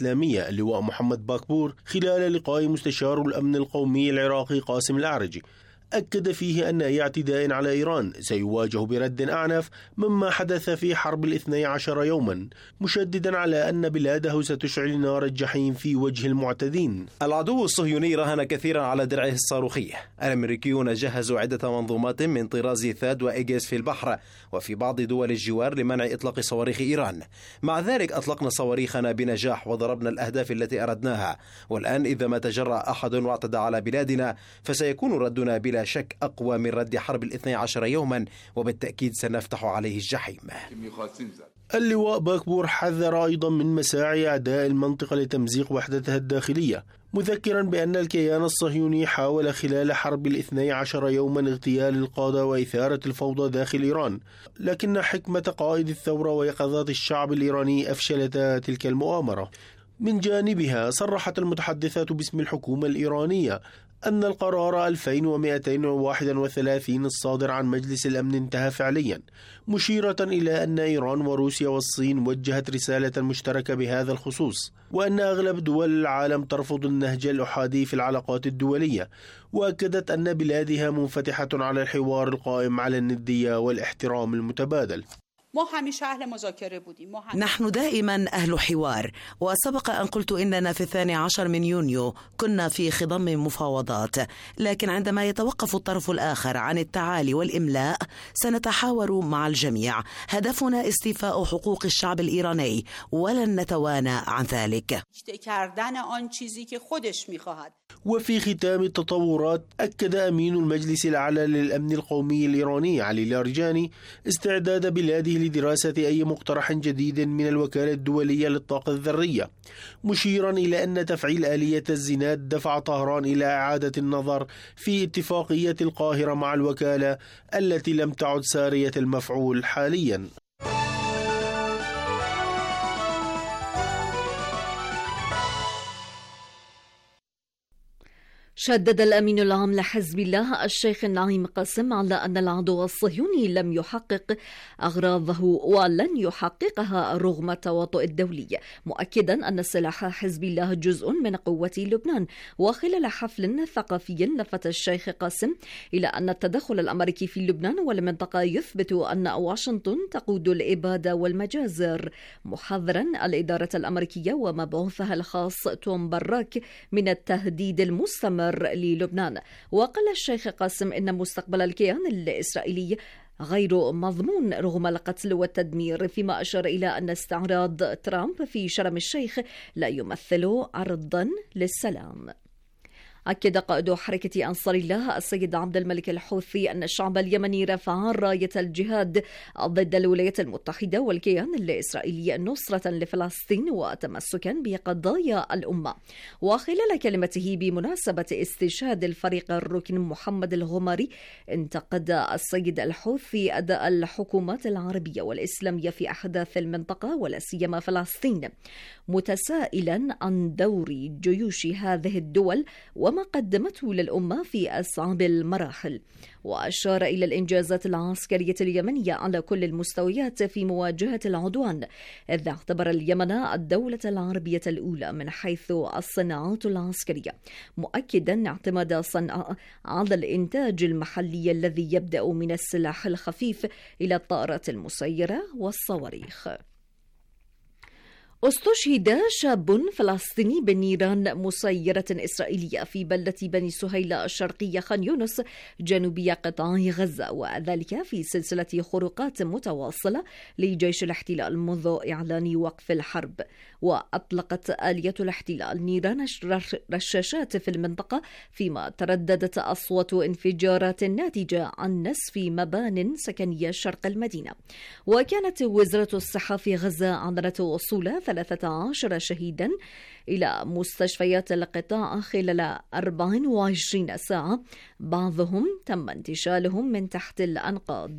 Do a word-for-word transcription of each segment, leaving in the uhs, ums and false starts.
الإسلامية اللواء محمد باكبور خلال لقاء مستشار الأمن القومي العراقي قاسم الأعرجي، أكد فيه أن أي اعتداء على إيران سيواجه برد أعنف مما حدث في حرب الاثني عشر يوما، مشددا على أن بلاده ستشعل نار الجحيم في وجه المعتدين. العدو الصهيوني راهن كثيرا على درعه الصاروخي. الأمريكيون جهزوا عدة منظومات من طراز ثاد وإيجيس في البحر وفي بعض دول الجوار لمنع إطلاق صواريخ إيران. مع ذلك أطلقنا صواريخنا بنجاح وضربنا الأهداف التي أردناها، والآن إذا ما تجرأ أحد واعتدى على بلادنا فسيكون ردنا بلا شك أقوى من رد حرب الاثني عشر يوما، وبالتأكيد سنفتح عليه الجحيم. اللواء باكبور حذر أيضا من مساعي أعداء المنطقة لتمزيق وحدتها الداخلية، مذكرا بأن الكيان الصهيوني حاول خلال حرب الاثني عشر يوما اغتيال القادة وإثارة الفوضى داخل إيران، لكن حكمة قائد الثورة ويقظات الشعب الإيراني أفشلتا تلك المؤامرة. من جانبها صرحت المتحدثة باسم الحكومة الإيرانية أن القرار ألفين ومئتين وواحد وثلاثين الصادر عن مجلس الأمن انتهى فعليا، مشيرة إلى أن إيران وروسيا والصين وجهت رسالة مشتركة بهذا الخصوص، وأن أغلب دول العالم ترفض النهج الأحادي في العلاقات الدولية، وأكدت أن بلادها منفتحة على الحوار القائم على الندية والاحترام المتبادل. نحن دائما أهل حوار، وسبق أن قلت إننا في الثاني عشر من يونيو كنا في خضم مفاوضات، لكن عندما يتوقف الطرف الآخر عن التعالي والإملاء سنتحاور مع الجميع. هدفنا استيفاء حقوق الشعب الإيراني ولن نتوانى عن ذلك. وفي ختام التطورات أكد أمين المجلس الأعلى للأمن القومي الإيراني علي لارجاني استعداد بلاده لدراسة أي مقترح جديد من الوكالة الدولية للطاقة الذرية، مشيرا إلى أن تفعيل آلية الزناد دفع طهران إلى إعادة النظر في اتفاقية القاهرة مع الوكالة التي لم تعد سارية المفعول حاليا. شدد الأمين العام لحزب الله الشيخ نعيم قاسم على أن العدو الصهيوني لم يحقق أغراضه ولن يحققها رغم التواطؤ الدولي، مؤكدا أن سلاح حزب الله جزء من قوة لبنان. وخلال حفل ثقافي لفت الشيخ قاسم إلى أن التدخل الأمريكي في لبنان والمنطقة يثبت أن واشنطن تقود الإبادة والمجازر، محذرا الإدارة الأمريكية ومبعوثها الخاص توم براك من التهديد المستمر للبنان. وقال الشيخ قاسم إن مستقبل الكيان الإسرائيلي غير مضمون رغم القتل والتدمير، فيما أشار إلى أن استعراض ترامب في شرم الشيخ لا يمثل عرضا للسلام. أكد قائد حركة أنصار الله السيد عبد الملك الحوثي أن الشعب اليمني رفع راية الجهاد ضد الولايات المتحدة والكيان الإسرائيلي نصرة لفلسطين وتمسكا بقضايا الأمة. وخلال كلمته بمناسبة استشهاد الفريق الركن محمد الغماري، انتقد السيد الحوثي أداء الحكومات العربية والإسلامية في أحداث المنطقة ولا سيما فلسطين، متسائلا عن دور جيوش هذه الدول وما قدمته للأمة في أصعب المراحل. وأشار إلى الإنجازات العسكرية اليمنية على كل المستويات في مواجهة العدوان، إذ اعتبر اليمن الدولة العربية الأولى من حيث الصناعات العسكرية، مؤكدا اعتماد صنعاء على الإنتاج المحلي الذي يبدأ من السلاح الخفيف إلى الطائرات المسيرة والصواريخ. استشهد شاب فلسطيني بنيران مسيرة إسرائيلية في بلدة بني سهيلة الشرقية خان يونس جنوبية قطاع غزة، وذلك في سلسلة خروقات متواصلة لجيش الاحتلال منذ إعلان وقف الحرب. وأطلقت آلية الاحتلال نيران رشاشات في المنطقة، فيما ترددت أصوات انفجارات ناتجة عن نسف مبان سكنية شرق المدينة. وكانت وزارة الصحة في غزة أعلنت وصول ثلاثة عشر شهيدا إلى مستشفيات القطاع خلال أربع وعشرين ساعة، بعضهم تم انتشالهم من تحت الأنقاض.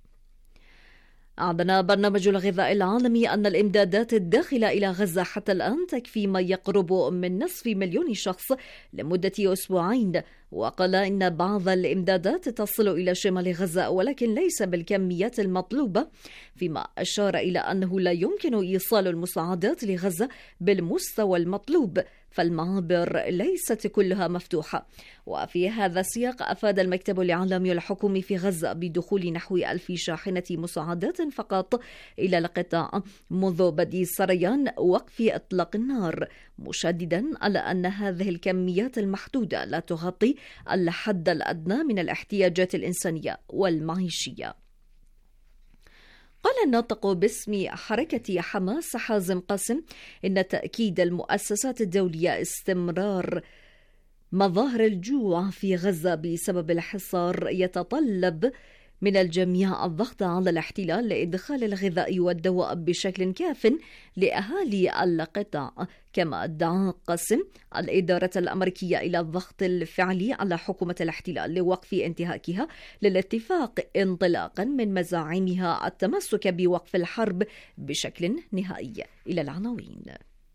أعلن برنامج الغذاء العالمي أن الإمدادات الداخلة إلى غزة حتى الآن تكفي ما يقرب من نصف مليون شخص لمدة أسبوعين، وقال إن بعض الإمدادات تصل إلى شمال غزة ولكن ليس بالكميات المطلوبة، فيما أشار إلى أنه لا يمكن إيصال المساعدات لغزة بالمستوى المطلوب، فالمعابر ليست كلها مفتوحة. وفي هذا السياق أفاد المكتب الإعلامي الحكومي في غزة بدخول نحو ألف شاحنة مساعدات فقط إلى القطاع منذ بدء سريان وقف إطلاق النار، مشددا على أن هذه الكميات المحدودة لا تغطي الحد الأدنى من الاحتياجات الإنسانية والمعيشية. قال الناطق باسم حركة حماس حازم قاسم إن تأكيد المؤسسات الدولية استمرار مظاهر الجوع في غزة بسبب الحصار يتطلب من الجميع الضغط على الاحتلال لإدخال الغذاء والدواء بشكل كاف لأهالي القطاع. كما دعا قاسم الإدارة الأمريكية إلى الضغط الفعلي على حكومة الاحتلال لوقف انتهاكها للاتفاق انطلاقا من مزاعمها التمسك بوقف الحرب بشكل نهائي. إلى العناوين.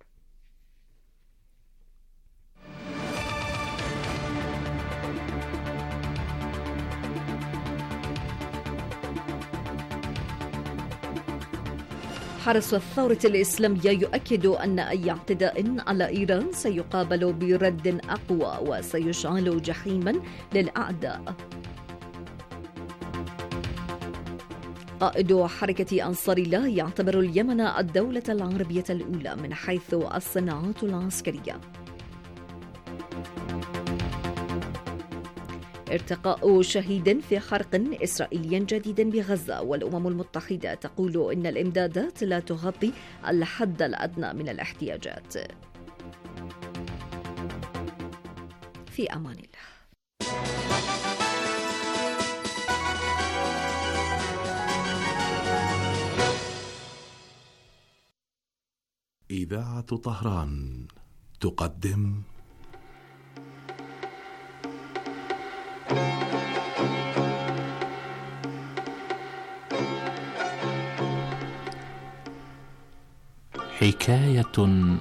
حرس الثورة الإسلامية يؤكد أن أي اعتداء على إيران سيقابل برد أقوى وسيشعل جحيما للأعداء. قائد حركة أنصار الله يعتبر اليمن الدولة العربية الأولى من حيث الصناعات العسكرية. ارتقاء شهيد في حرق إسرائيلي جديد بغزة، والأمم المتحدة تقول إن الإمدادات لا تغطي الحد الأدنى من الاحتياجات. في أمان الله. إذاعة طهران تقدم حكاية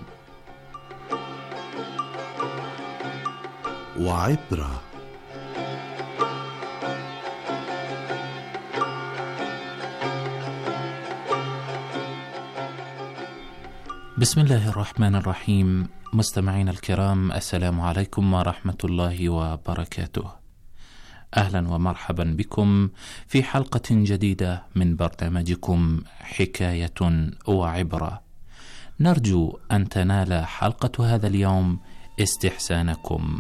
وعبرة. بسم الله الرحمن الرحيم. مستمعين الكرام، السلام عليكم ورحمة الله وبركاته. أهلا ومرحبا بكم في حلقة جديدة من برنامجكم حكاية وعبرة. نرجو أن تنال حلقة هذا اليوم استحسانكم.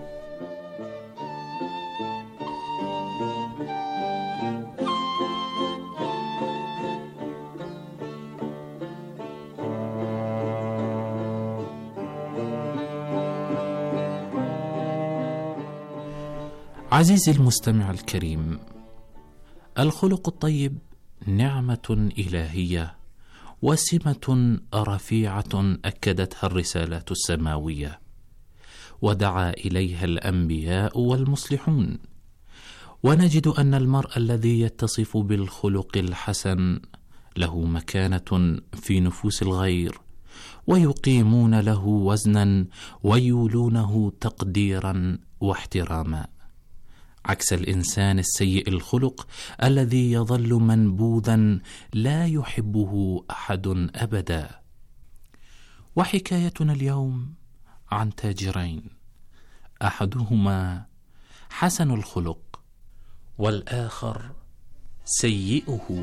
عزيزي المستمع الكريم، الخلق الطيب نعمة إلهية وسمة رفيعة أكدتها الرسالات السماوية، ودعا إليها الأنبياء والمصلحون. ونجد أن المرء الذي يتصف بالخلق الحسن له مكانة في نفوس الغير، ويقيمون له وزنا ويولونه تقديرا واحتراما، عكس الإنسان السيء الخلق الذي يظل منبوذا لا يحبه أحد أبدا. وحكايتنا اليوم عن تاجرين، أحدهما حسن الخلق والآخر سيئه.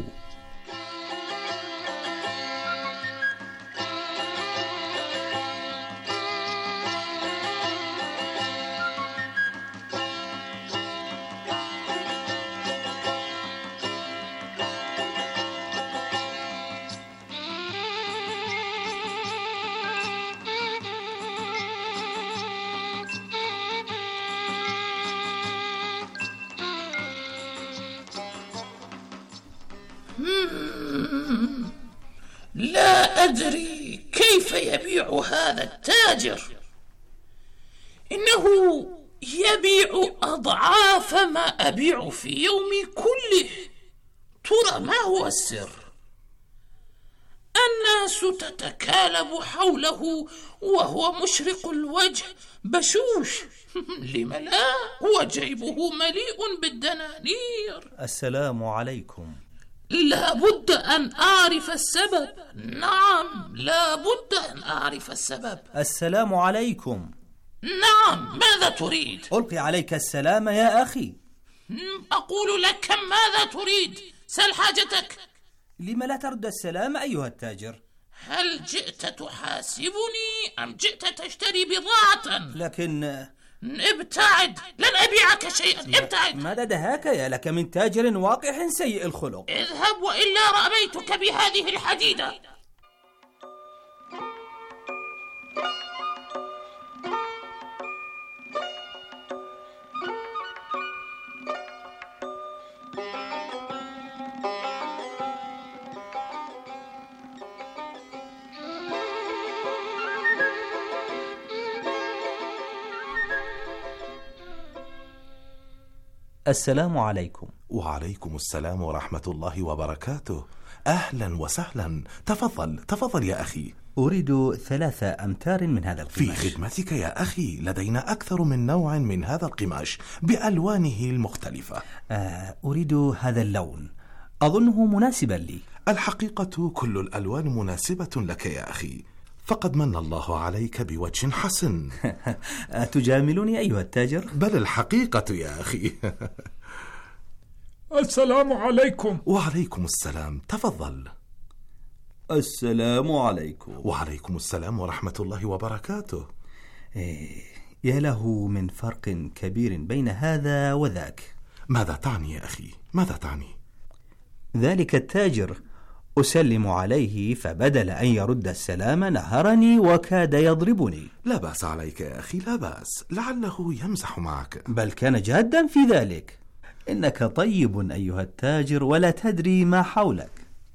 لا أدري كيف يبيع هذا التاجر، إنه يبيع أضعاف ما أبيع في يومي كله. ترى ما هو السر؟ الناس تتكالب حوله وهو مشرق الوجه بشوش. لم لا؟ وجيبه مليء بالدنانير. السلام عليكم. لا بد أن أعرف السبب. نعم، لا بد أن أعرف السبب. السلام عليكم. نعم، ماذا تريد؟ ألقي عليك السلام يا أخي. أقول لك ماذا تريد؟ سل حاجتك. لم لا ترد السلام أيها التاجر؟ هل جئت تحاسبني أم جئت تشتري بضاعة؟ لكن ابتعد، لن أبيعك شيئا، ابتعد. ماذا دهاك يا لك من تاجر واقح سيء الخلق؟ اذهب وإلا رميتك بهذه الحديدة. السلام عليكم. وعليكم السلام ورحمة الله وبركاته. أهلا وسهلا، تفضل تفضل يا أخي. أريد ثلاثة أمتار من هذا القماش. في خدمتك يا أخي، لدينا أكثر من نوع من هذا القماش بألوانه المختلفة. آه أريد هذا اللون، أظنه مناسبا لي. الحقيقة كل الألوان مناسبة لك يا أخي، فقد من الله عليك بوجه حسن. تجاملني أيها التاجر؟ بل الحقيقة يا أخي. السلام عليكم. وعليكم السلام، تفضل. السلام عليكم. وعليكم السلام ورحمة الله وبركاته. إيه يا له من فرق كبير بين هذا وذاك. ماذا تعني يا أخي؟ ماذا تعني؟ ذلك التاجر أسلم عليه فبدل أن يرد السلام نهرني وكاد يضربني. لا بأس عليك يا أخي، لا بأس، لعله يمزح معك. بل كان جادا في ذلك. إنك طيب أيها التاجر ولا تدري ما حولك.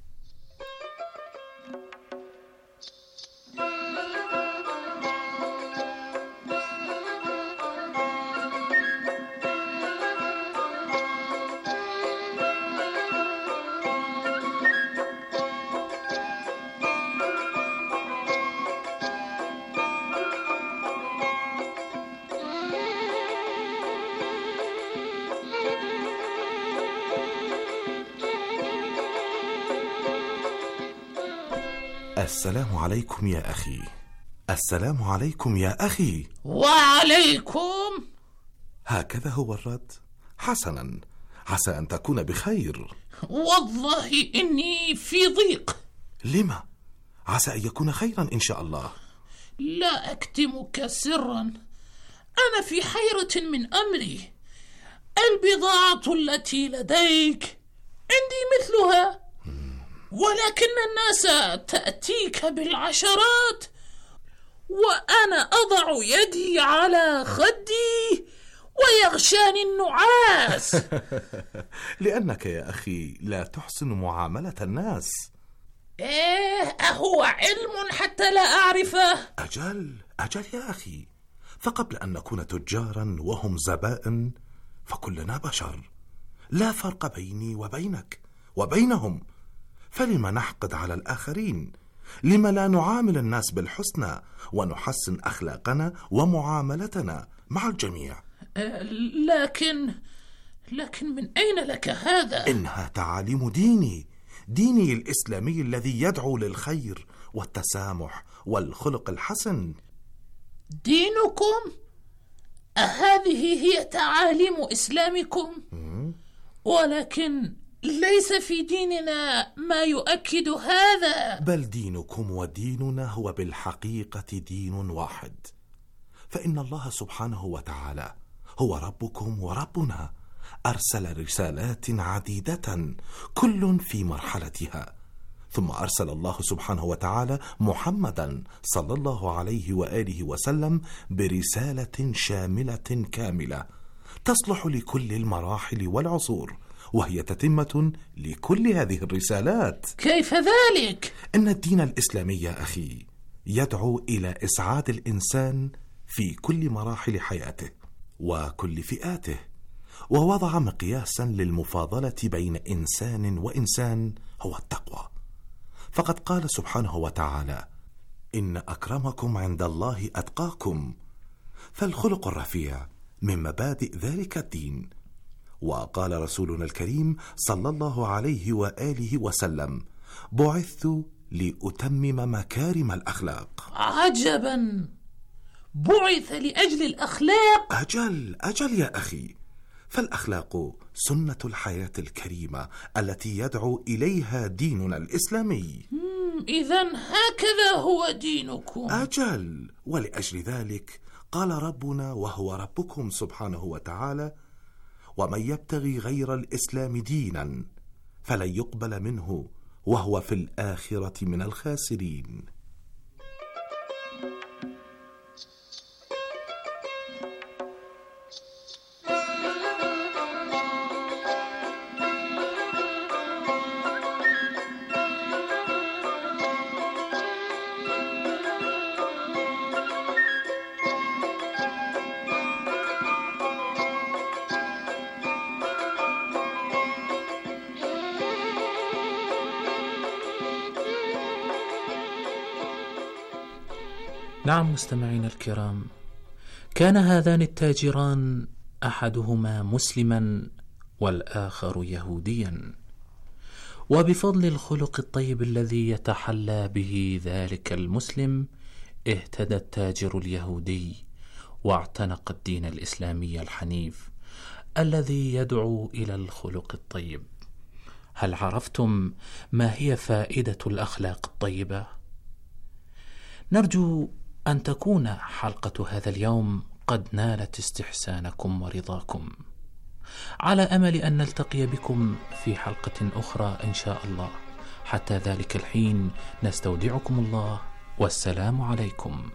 السلام عليكم يا أخي. السلام عليكم يا أخي. وعليكم. هكذا هو الرد؟ حسنا، عسى أن تكون بخير. والله إني في ضيق. لما؟ عسى أن يكون خيرا إن شاء الله. لا أكتمك سرا، أنا في حيرة من أمري. البضاعة التي لديك عندي مثلها، ولكن الناس تأتيك بالعشرات وأنا أضع يدي على خدي ويغشاني النعاس. لأنك يا أخي لا تحسن معاملة الناس. إيه، أهو علم حتى لا أعرفه؟ أجل أجل يا أخي، فقبل أن نكون تجارا وهم زبائن فكلنا بشر، لا فرق بيني وبينك وبينهم. فلما نحقد على الآخرين؟ لما لا نعامل الناس بالحسنى ونحسن أخلاقنا ومعاملتنا مع الجميع؟ لكن لكن من أين لك هذا؟ إنها تعاليم ديني، ديني الإسلامي الذي يدعو للخير والتسامح والخلق الحسن. دينكم؟ أهذه هي تعاليم إسلامكم؟ ولكن ليس في ديننا ما يؤكد هذا. بل دينكم وديننا هو بالحقيقة دين واحد، فإن الله سبحانه وتعالى هو ربكم وربنا، أرسل رسالات عديدة كل في مرحلتها، ثم أرسل الله سبحانه وتعالى محمدا صلى الله عليه وآله وسلم برسالة شاملة كاملة تصلح لكل المراحل والعصور، وهي تتمة لكل هذه الرسالات. كيف ذلك؟ إن الدين الإسلامي يا أخي يدعو إلى إسعاد الإنسان في كل مراحل حياته وكل فئاته، ووضع مقياسا للمفاضلة بين إنسان وإنسان هو التقوى. فقد قال سبحانه وتعالى: إن أكرمكم عند الله أتقاكم. فالخلق الرفيع من مبادئ ذلك الدين. وقال رسولنا الكريم صلى الله عليه وآله وسلم: بعثت لأتمم مكارم الأخلاق. عجبا، بعث لأجل الأخلاق؟ أجل أجل يا أخي، فالأخلاق سنة الحياة الكريمة التي يدعو إليها ديننا الإسلامي. إذن هكذا هو دينكم؟ أجل، ولأجل ذلك قال ربنا وهو ربكم سبحانه وتعالى: ومن يبتغي غير الإسلام دينا فلن يقبل منه وهو في الآخرة من الخاسرين. نعم مستمعين الكرام، كان هذان التاجران أحدهما مسلما والآخر يهوديا، وبفضل الخلق الطيب الذي يتحلى به ذلك المسلم اهتدى التاجر اليهودي واعتنق الدين الإسلامي الحنيف الذي يدعو إلى الخلق الطيب. هل عرفتم ما هي فائدة الأخلاق الطيبة؟ نرجو أن تكون حلقة هذا اليوم قد نالت استحسانكم ورضاكم، على أمل أن نلتقي بكم في حلقة أخرى إن شاء الله. حتى ذلك الحين نستودعكم الله، والسلام عليكم.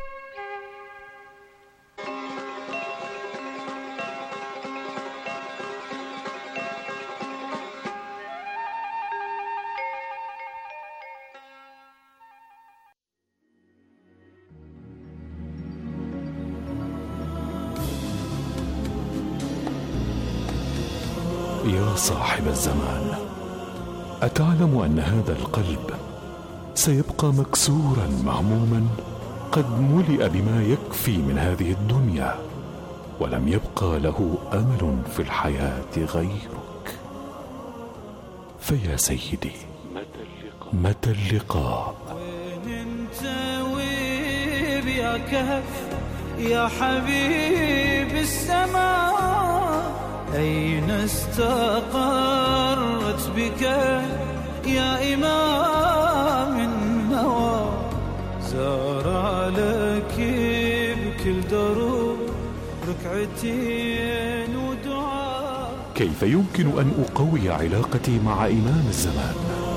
يا صاحب الزمان، أتعلم أن هذا القلب سيبقى مكسورا مهموما قد ملئ بما يكفي من هذه الدنيا، ولم يبقى له أمل في الحياة غيرك. فيا سيدي، متى اللقاء؟ وين انت ويب يا كهف يا حبيب السماء؟ أين استقرت بك يا إمام النوى؟ زار لك بكل دروب ركعتين ودعاء. كيف يمكن أن أقوي علاقتي مع إمام الزمان؟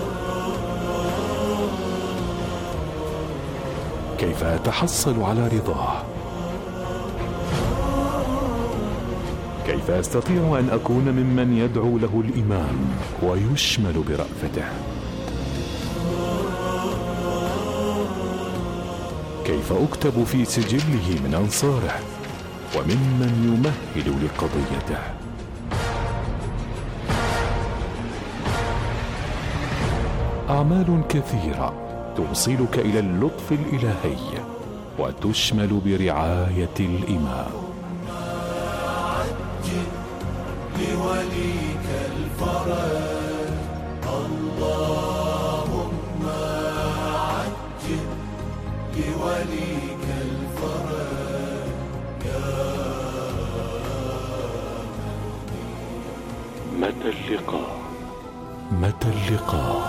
كيف أتحصل على رضاه؟ كيف أستطيع أن أكون ممن يدعو له الإمام ويشمل برأفته؟ كيف أكتب في سجله من أنصاره وممن يمهد لقضيته؟ أعمال كثيرة توصلك إلى اللطف الإلهي وتشمل برعاية الإمام. لوليك الفرج اللهم عجل لوليك الفرج يا متى اللقاء؟ متى اللقاء؟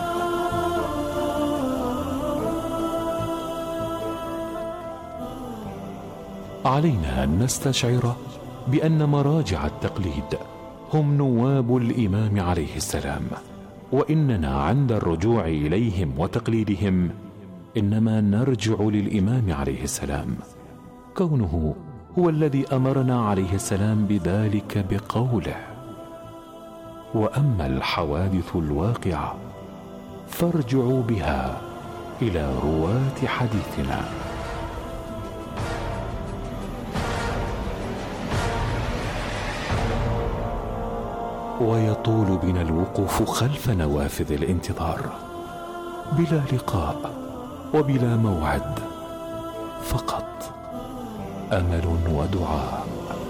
علينا أن نستشعر بأن مراجع التقليد هم نواب الإمام عليه السلام، وإننا عند الرجوع إليهم وتقليدهم إنما نرجع للإمام عليه السلام، كونه هو الذي أمرنا عليه السلام بذلك بقوله: وأما الحوادث الواقعة فارجعوا بها إلى رواة حديثنا. ويطول بنا الوقوف خلف نوافذ الانتظار، بلا لقاء وبلا موعد، فقط أمل ودعاء.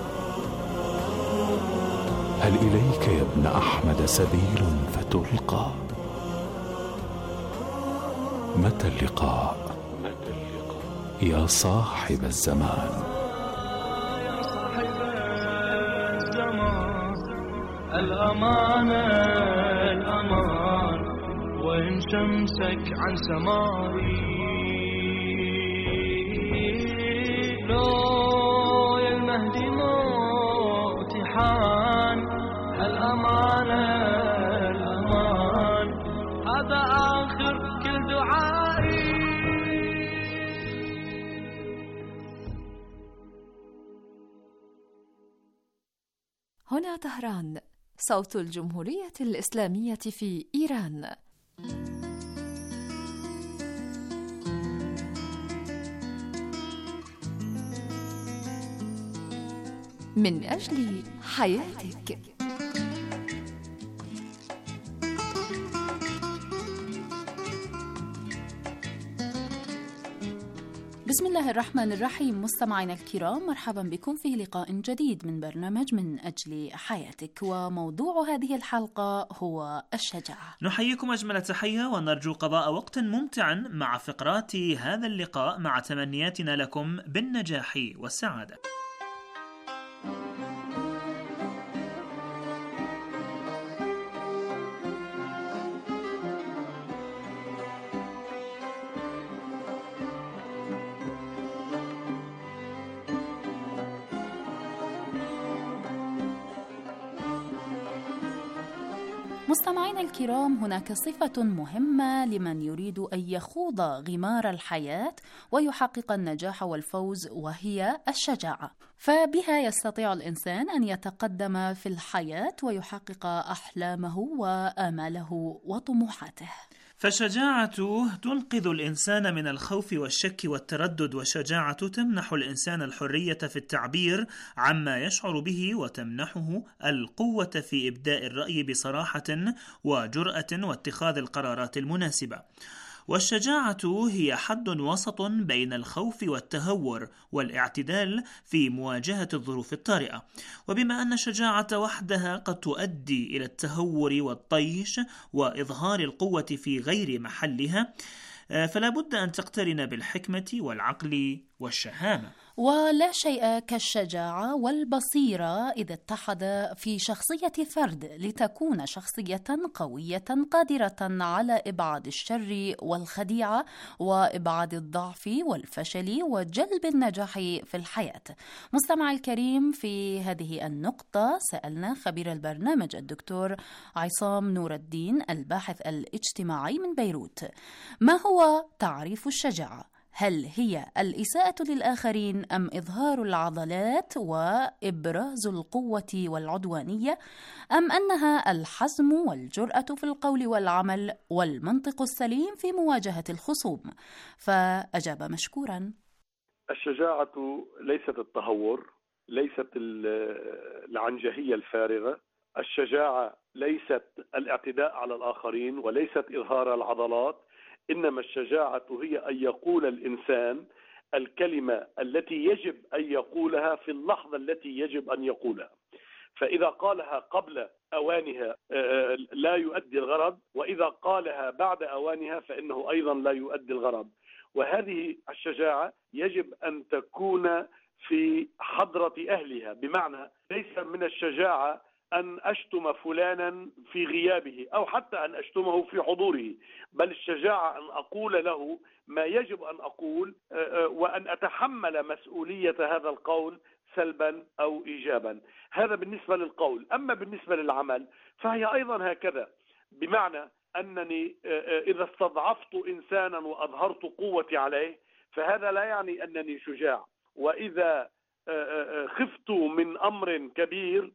هل إليك يا ابن أحمد سبيل فتلقى؟ متى اللقاء يا صاحب الزمان؟ يا صاحب الزمان الأمانة الأمان، وإن شمسك عن سمائي لو يا المهدي موتي حان. الأمانة الأمان هذا آخر كل دعائي. هنا طهران، صوت الجمهورية الإسلامية في إيران. من أجل حياتك. بسم الله الرحمن الرحيم. مستمعينا الكرام، مرحبا بكم في لقاء جديد من برنامج من أجل حياتك، وموضوع هذه الحلقة هو الشجاعة. نحييكم أجمل تحية ونرجو قضاء وقت ممتع مع فقرات هذا اللقاء، مع تمنياتنا لكم بالنجاح والسعادة. مستمعينا الكرام، هناك صفة مهمة لمن يريد أن يخوض غمار الحياة ويحقق النجاح والفوز، وهي الشجاعة. فبها يستطيع الإنسان أن يتقدم في الحياة ويحقق أحلامه وآماله وطموحاته. فالشجاعة تنقذ الإنسان من الخوف والشك والتردد، والشجاعة تمنح الإنسان الحرية في التعبير عما يشعر به، وتمنحه القوة في إبداء الرأي بصراحة وجرأة واتخاذ القرارات المناسبة. والشجاعة هي حد وسط بين الخوف والتهور والاعتدال في مواجهة الظروف الطارئة. وبما أن الشجاعة وحدها قد تؤدي إلى التهور والطيش وإظهار القوة في غير محلها، فلا بد أن تقترن بالحكمة والعقل والشهامة. ولا شيء كالشجاعة والبصيرة إذا اتحد في شخصية فرد لتكون شخصية قوية قادرة على إبعاد الشر والخديعة وإبعاد الضعف والفشل وجلب النجاح في الحياة. مستمع الكريم، في هذه النقطة سألنا خبير البرنامج الدكتور عصام نور الدين الباحث الاجتماعي من بيروت، ما هو تعريف الشجاعة؟ هل هي الإساءة للآخرين أم إظهار العضلات وإبراز القوة والعدوانية، أم أنها الحزم والجرأة في القول والعمل والمنطق السليم في مواجهة الخصوم؟ فأجاب مشكورا: الشجاعة ليست التهور، ليست العنجهية الفارغة. الشجاعة ليست الاعتداء على الآخرين، وليست إظهار العضلات. إنما الشجاعة هي أن يقول الإنسان الكلمة التي يجب أن يقولها في اللحظة التي يجب أن يقولها. فإذا قالها قبل أوانها لا يؤدي الغرض، وإذا قالها بعد أوانها فإنه أيضا لا يؤدي الغرض. وهذه الشجاعة يجب أن تكون في حضرة أهلها، بمعنى ليس من الشجاعة أن أشتم فلانا في غيابه أو حتى أن أشتمه في حضوره، بل الشجاعة أن أقول له ما يجب أن أقول، وأن أتحمل مسؤولية هذا القول سلبا أو إيجابا. هذا بالنسبة للقول. أما بالنسبة للعمل فهي أيضا هكذا، بمعنى أنني إذا استضعفت إنسانا وأظهرت قوتي عليه فهذا لا يعني أنني شجاع. وإذا خفت من أمر كبير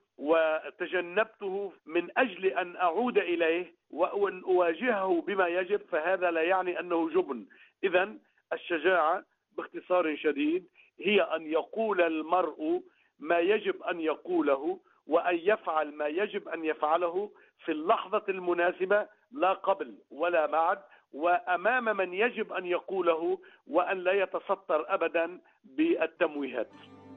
وتجنبته من أجل أن أعود إليه وأن أواجهه بما يجب فهذا لا يعني أنه جبن. إذن الشجاعة باختصار شديد هي أن يقول المرء ما يجب أن يقوله، وأن يفعل ما يجب أن يفعله في اللحظة المناسبة، لا قبل ولا بعد، وأمام من يجب أن يقوله، وأن لا يتستر أبدا بالتمويهات.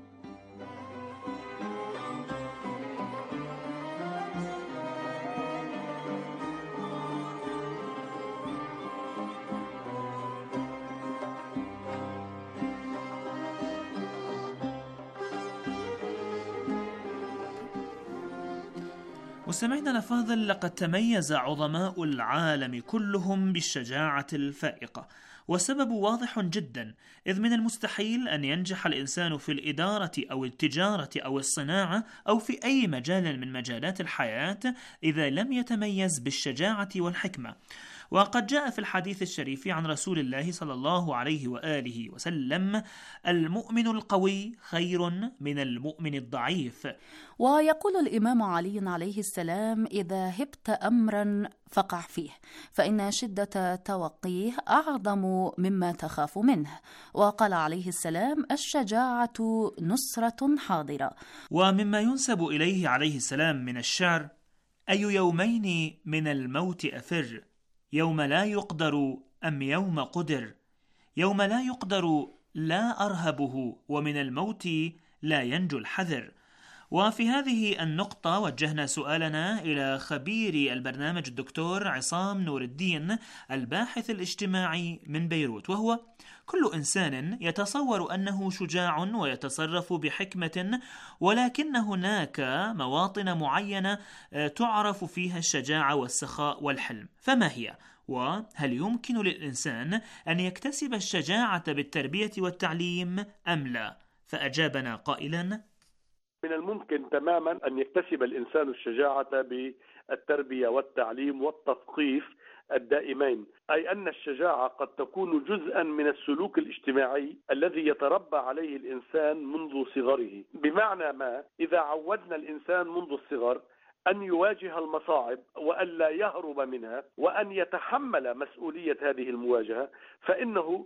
مستمعينا الأفاضل، لقد تميز عظماء العالم كلهم بالشجاعة الفائقة، والسبب واضح جدا، إذ من المستحيل أن ينجح الإنسان في الإدارة أو التجارة أو الصناعة أو في أي مجال من مجالات الحياة إذا لم يتميز بالشجاعة والحكمة. وقد جاء في الحديث الشريف عن رسول الله صلى الله عليه وآله وسلم: المؤمن القوي خير من المؤمن الضعيف. ويقول الإمام علي عليه السلام: إذا هبت أمرا فقع فيه، فإن شدة توقيه أعظم مما تخاف منه. وقال عليه السلام: الشجاعة نصرة حاضرة. ومما ينسب إليه عليه السلام من الشعر: أي يومين من الموت أفر، يوم لا يقدر أم يوم قدر، يوم لا يقدر لا أرهبه، ومن الموت لا ينجو الحذر. وفي هذه النقطة وجهنا سؤالنا إلى خبير البرنامج الدكتور عصام نور الدين، الباحث الاجتماعي من بيروت، وهو: كل إنسان يتصور أنه شجاع ويتصرف بحكمة، ولكن هناك مواطن معينة تعرف فيها الشجاعة والسخاء والحلم، فما هي؟ وهل يمكن للإنسان أن يكتسب الشجاعة بالتربية والتعليم أم لا؟ فأجابنا قائلا: من الممكن تماما أن يكتسب الإنسان الشجاعة بالتربية والتعليم والتثقيف الدائمين، أي أن الشجاعة قد تكون جزءا من السلوك الاجتماعي الذي يتربى عليه الإنسان منذ صغره. بمعنى ما، إذا عودنا الإنسان منذ الصغر أن يواجه المصاعب وأن لا يهرب منها وأن يتحمل مسؤولية هذه المواجهة، فإنه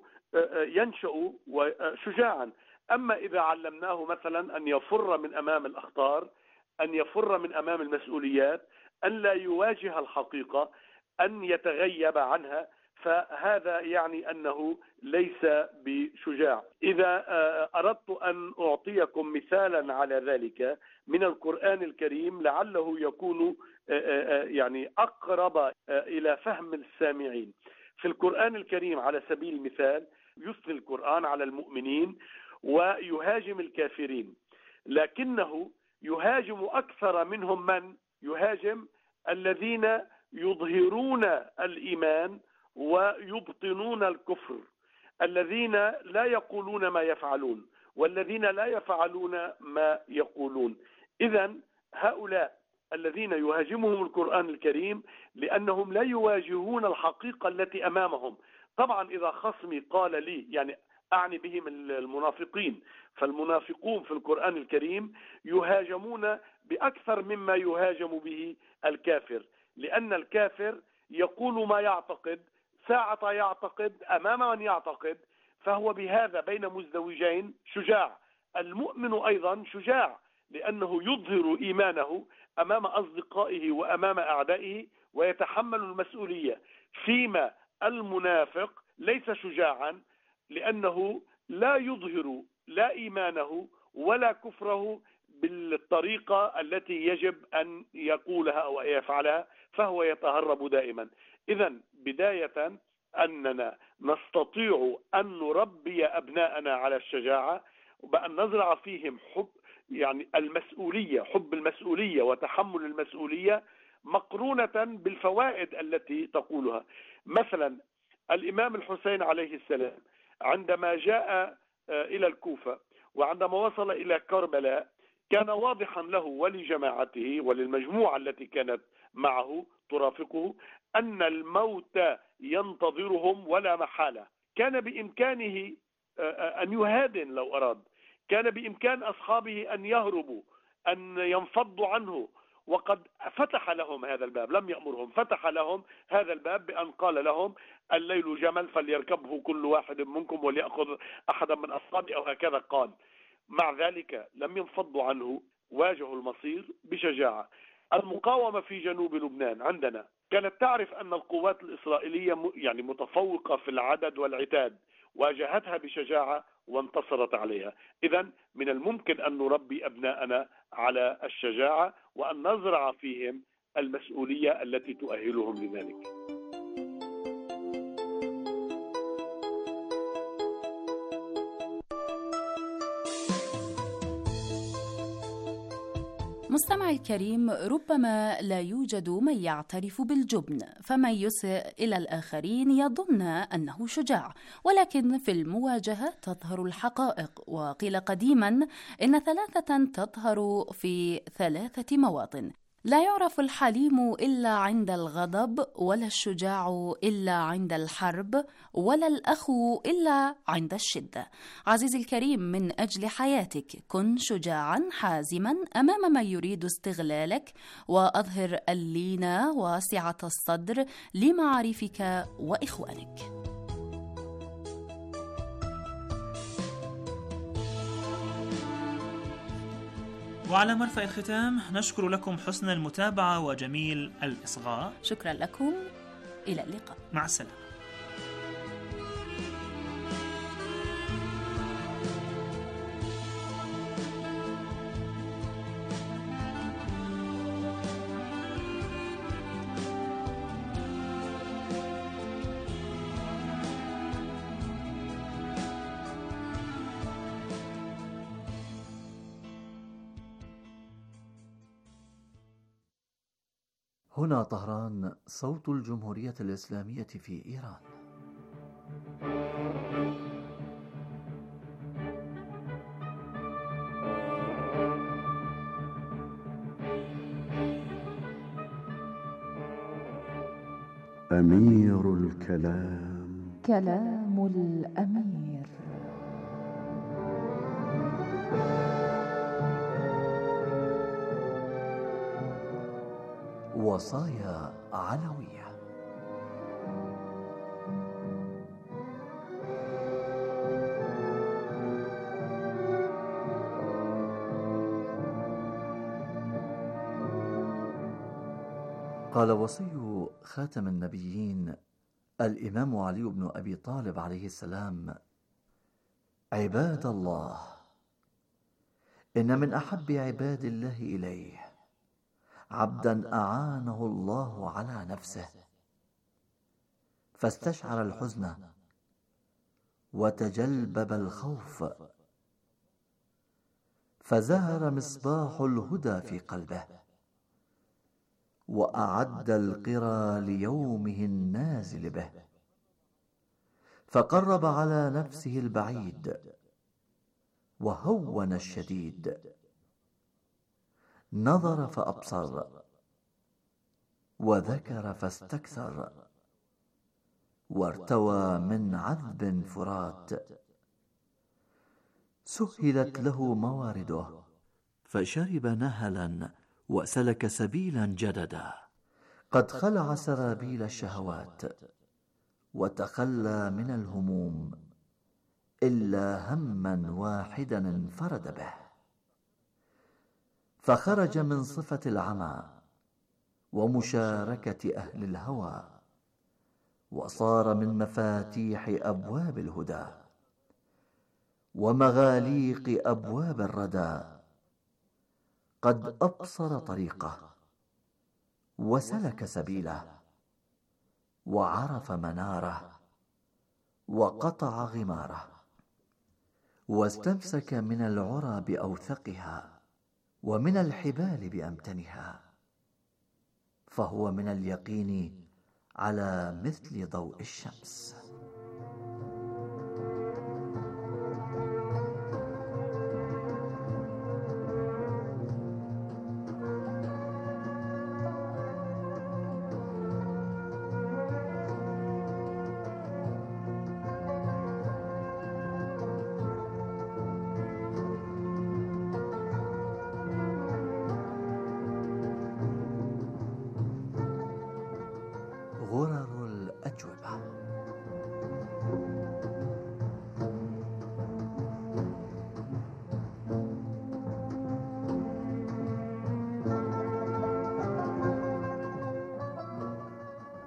ينشأ شجاعا. أما إذا علمناه مثلا أن يفر من أمام الأخطار، أن يفر من أمام المسؤوليات، أن لا يواجه الحقيقة، أن يتغيب عنها، فهذا يعني أنه ليس بشجاع. إذا أردت أن أعطيكم مثالا على ذلك من القرآن الكريم لعله يكون يعني أقرب إلى فهم السامعين. في القرآن الكريم على سبيل المثال يثني القرآن على المؤمنين ويهاجم الكافرين، لكنه يهاجم أكثر منهم. من يهاجم؟ الذين يظهرون الإيمان ويبطنون الكفر، الذين لا يقولون ما يفعلون والذين لا يفعلون ما يقولون. إذن هؤلاء الذين يهاجمهم القرآن الكريم لأنهم لا يواجهون الحقيقة التي أمامهم. طبعا إذا خصمي قال لي، يعني أعني بهم المنافقين، فالمنافقون في القرآن الكريم يهاجمون بأكثر مما يهاجم به الكافر، لأن الكافر يقول ما يعتقد ساعة يعتقد أمام من يعتقد، فهو بهذا بين مزدوجين شجاع. المؤمن أيضا شجاع لأنه يظهر إيمانه أمام أصدقائه وأمام أعدائه ويتحمل المسؤولية، فيما المنافق ليس شجاعا لأنه لا يظهر لا إيمانه ولا كفره بالطريقة التي يجب أن يقولها أو يفعلها، فهو يتهرب دائما. إذن بداية أننا نستطيع أن نربي أبناءنا على الشجاعة وبأن نزرع فيهم حب، يعني المسؤولية، حب المسؤولية وتحمل المسؤولية مقرونة بالفوائد التي تقولها. مثلا الإمام الحسين عليه السلام عندما جاء إلى الكوفة وعندما وصل إلى كربلاء كان واضحا له ولجماعته وللمجموعة التي كانت معه ترافقه أن الموت ينتظرهم ولا محالة. كان بإمكانه أن يهادن لو أراد، كان بإمكان أصحابه أن يهربوا، أن ينفضوا عنه، وقد فتح لهم هذا الباب، لم يأمرهم، فتح لهم هذا الباب بأن قال لهم: الليل جمل فليركبه كل واحد منكم وليأخذ أحدا من أصحابه، أو هكذا قال. مع ذلك لم ينفضوا عنه، واجهوا المصير بشجاعة. المقاومة في جنوب لبنان عندنا كانت تعرف أن القوات الإسرائيلية يعني متفوقة في العدد والعتاد، واجهتها بشجاعة وانتصرت عليها. إذن من الممكن أن نربي أبناءنا على الشجاعة وأن نزرع فيهم المسؤولية التي تؤهلهم لذلك. مستمعي الكريم، ربما لا يوجد من يعترف بالجبن، فمن يسيء إلى الآخرين يظن أنه شجاع، ولكن في المواجهة تظهر الحقائق. وقيل قديما إن ثلاثة تظهر في ثلاثة مواطن: لا يعرف الحليم إلا عند الغضب، ولا الشجاع إلا عند الحرب، ولا الأخ إلا عند الشدة. عزيزي الكريم، من أجل حياتك كن شجاعا حازما أمام من يريد استغلالك، وأظهر اللينة واسعة الصدر لمعارفك وإخوانك. وعلى مرفأ الختام نشكر لكم حسن المتابعة وجميل الإصغاء. شكرا لكم، إلى اللقاء، مع السلامة. هنا طهران، صوت الجمهورية الإسلامية في إيران. أمير الكلام، كلام الأمير. وصايا علوية. قال وصي خاتم النبيين الإمام علي بن أبي طالب عليه السلام: عباد الله، إن من أحب عباد الله إليه عبدا أعانه الله على نفسه فاستشعر الحزن وتجلبب الخوف، فزهر مصباح الهدى في قلبه، وأعد القرى ليومه النازل به، فقرب على نفسه البعيد وهون الشديد، نظر فأبصر، وذكر فاستكثر، وارتوى من عذب فرات، سهلت له موارده، فشرب نهلا وسلك سبيلا جددا، قد خلع سرابيل الشهوات وتخلى من الهموم، إلا هما واحدا انفرد به، فخرج من صفة العمى ومشاركة أهل الهوى، وصار من مفاتيح أبواب الهدى ومغاليق أبواب الردى، قد أبصر طريقه وسلك سبيله، وعرف مناره وقطع غماره، واستمسك من العرى بأوثقها ومن الحبال بأمتنها، فهو من اليقين على مثل ضوء الشمس. غرر الأجوبة.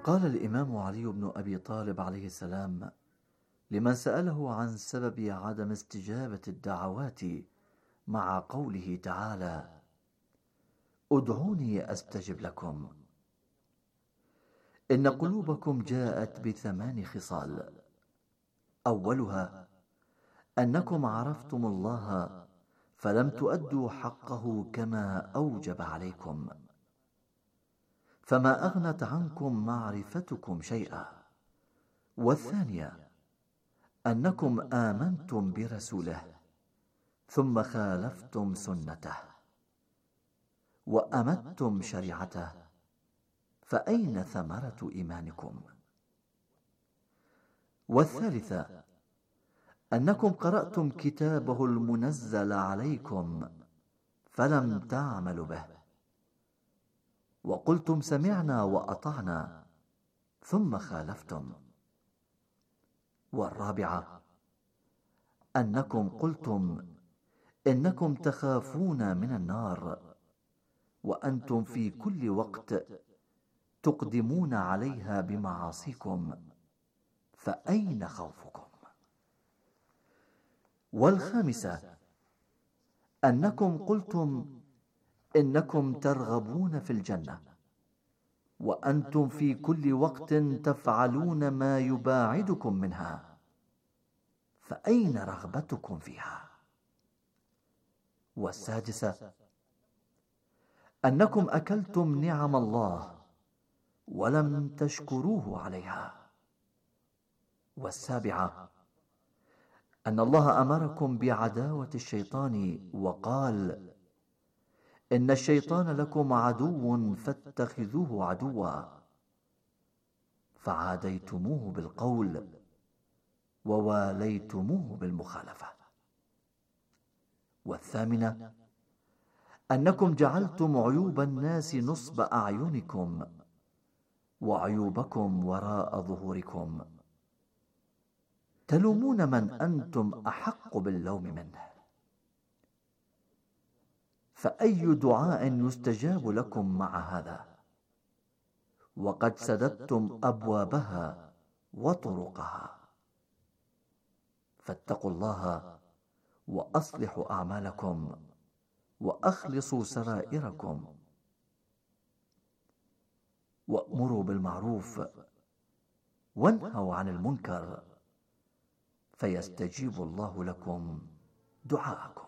قال الإمام علي بن أبي طالب عليه السلام لمن سأله عن سبب عدم استجابة الدعوات مع قوله تعالى: ادعوني أستجب لكم، إن قلوبكم جاءت بثمان خصال، أولها أنكم عرفتم الله فلم تؤدوا حقه كما أوجب عليكم، فما أغنت عنكم معرفتكم شيئا. والثانية أنكم آمنتم برسوله ثم خالفتم سنته وأمتم شريعته، فأين ثمرة إيمانكم؟ والثالثة أنكم قرأتم كتابه المنزل عليكم فلم تعملوا به، وقلتم سمعنا وأطعنا ثم خالفتم. والرابعة أنكم قلتم إنكم تخافون من النار وأنتم في كل وقت تقدمون عليها بمعاصيكم، فأين خوفكم؟ والخامسة أنكم قلتم إنكم ترغبون في الجنة وأنتم في كل وقت تفعلون ما يباعدكم منها، فأين رغبتكم فيها؟ والسادسة أنكم أكلتم نعم الله ولم تشكروه عليها. والسابعة أن الله أمركم بعداوة الشيطان وقال: إن الشيطان لكم عدو فاتخذوه عدوا، فعاديتموه بالقول وواليتموه بالمخالفة. والثامنة أنكم جعلتم عيوب الناس نصب أعينكم وعيوبكم وراء ظهوركم، تلومون من أنتم أحق باللوم منه، فأي دعاء يستجاب لكم مع هذا وقد سددتم أبوابها وطرقها؟ فاتقوا الله وأصلحوا أعمالكم وأخلصوا سرائركم، وأمروا بالمعروف وانهوا عن المنكر، فيستجيب الله لكم دعاءكم.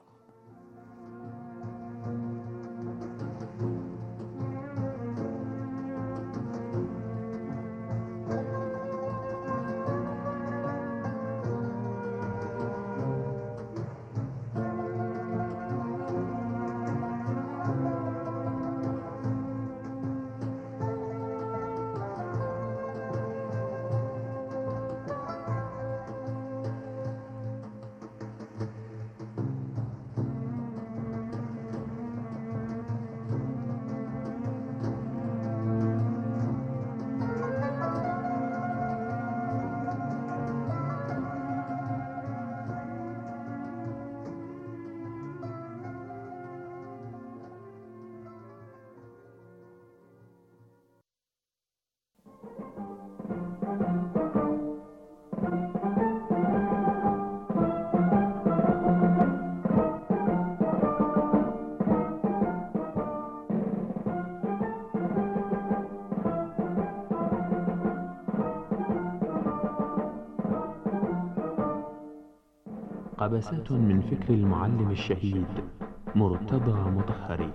قبسات من فكر المعلم الشهيد مرتضى مطهري.